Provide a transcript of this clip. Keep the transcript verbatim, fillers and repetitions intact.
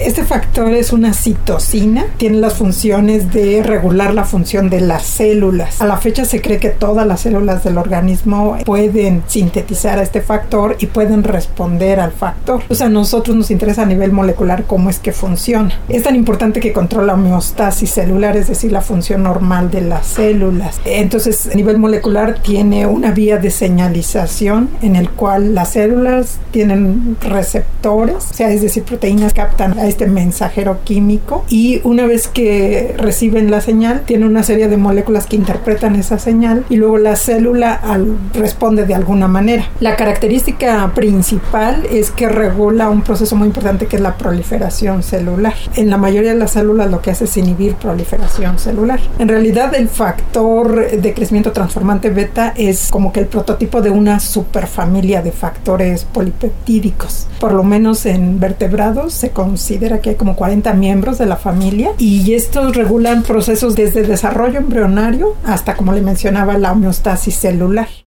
Este factor es una citosina, tiene las funciones de regular la función de las células. A la fecha se cree que todas las células del organismo pueden sintetizar a este factor y pueden responder al factor. O sea, a nosotros nos interesa a nivel molecular cómo es que funciona. Es tan importante que controla la homeostasis celular, es decir, la función normal de las células. Entonces, a nivel molecular tiene una vía de señalización en el cual las células tienen receptores, o sea, es decir, proteínas captan a este mensajero químico y una vez que reciben la señal, tiene una serie de moléculas que interpretan esa señal y luego la célula al, responde de alguna manera. La característica principal es que regula un proceso muy importante que es la proliferación celular. En la mayoría de las células lo que hace es inhibir proliferación celular. En realidad el factor de crecimiento transformante beta es como que el prototipo de una superfamilia de factores polipeptídicos. Por lo menos en vertebrados se considera que hay como cuarenta miembros de la familia y estos regulan procesos desde el desarrollo embrionario hasta, como le mencionaba, la homeostasis celular.